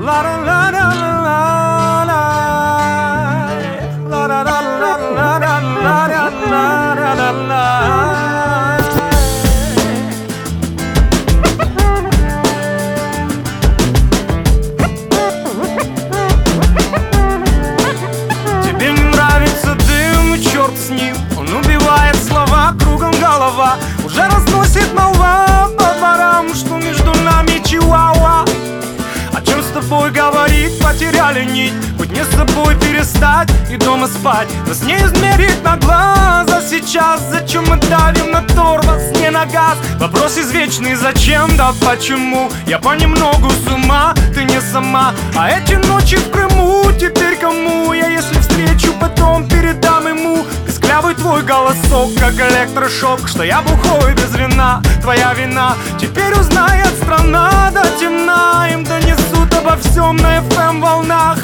Тебе не нравится дым, и черт с ним. Он убивает слова, кругом голова. Уже разносит молва по дворам, что между нами чихуахуа. О чем с тобой говорить, потеряли нить. Быть не с собой перестать и дома спать. Нас не измерить на глаз, а сейчас зачем мы давим на тормоз, не на газ? Вопрос извечный, зачем, да почему? Я понемногу с ума, ты не сама. А эти ночи в Крыму теперь кому? Я если встречу, потом передам ему. Песклявый твой голосок, как электрошок, что я бухой без вина, твоя вина. Теперь узнает страна до темна, им донесут обо всем на FM волнах.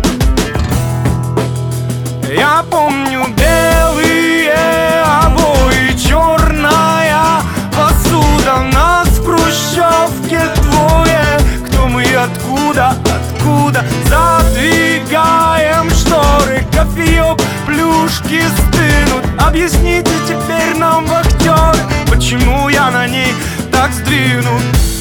Я помню белые обои, черная посуда. Нас в хрущевке двое. Кто мы и откуда, откуда? Задвигаем шторы, кофеек, плюшки стынут. Объясните теперь нам, вахтеры, почему я на ней так сдвинут.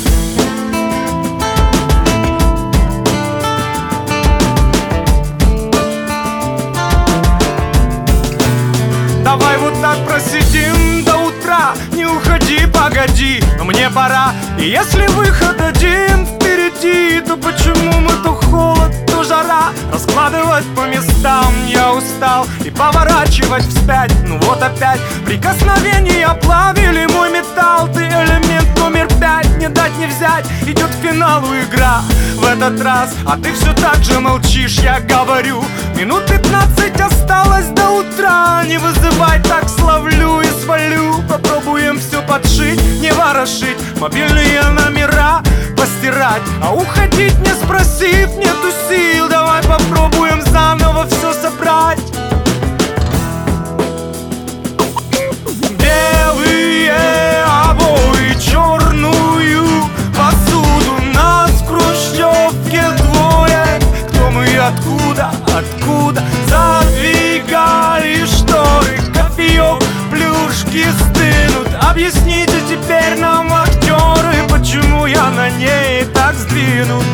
Давай вот так просидим до утра. Не уходи, погоди, но мне пора. И если выход один впереди, то почему мы то холод, то жара? Раскладывать по местам я устал и поворачивать вспять. Ну вот опять прикосновения плавили мой металл. Ты элемент номер 5, не дать не взять. Идет к финалу игра в этот раз, а ты все так же молчишь, я говорю. Минут 15 осталось до утра. Не вызывай, так словлю и свалю. Попробуем все подшить, не ворошить, мобильные номера постирать. А уходить не спросив, нету сил. Давай попробуем заново все собрать. Белые обои, черную посуду. Нас в хрущевке двое. Кто мы и откуда, откуда? Задвигали шторы, кофеек, плюшки стынут. Объясните теперь нам, актеры, почему я на ней так сдвинут.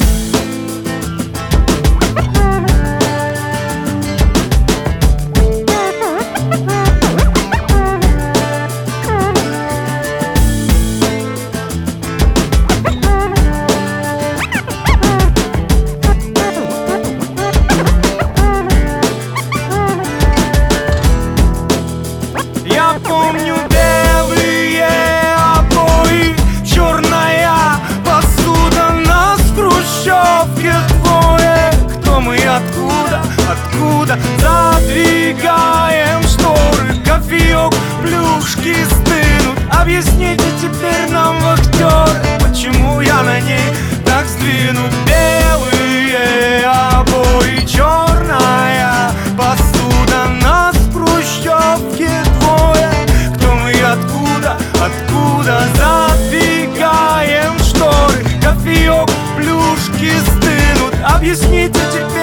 Я помню белые обои, черная посуда. Нас в хрущевке двое. Кто мы и откуда, откуда? Задвигаем шторы, кофеек, плюшки стынут. Объясните теперь нам, вахтеры, почему я на ней так сдвинут. Белые обои, черная посуда. Нас в хрущевке двое. Кто мы и откуда, откуда? Задвигаем шторы, кофеек, плюшки стынут. Объясните теперь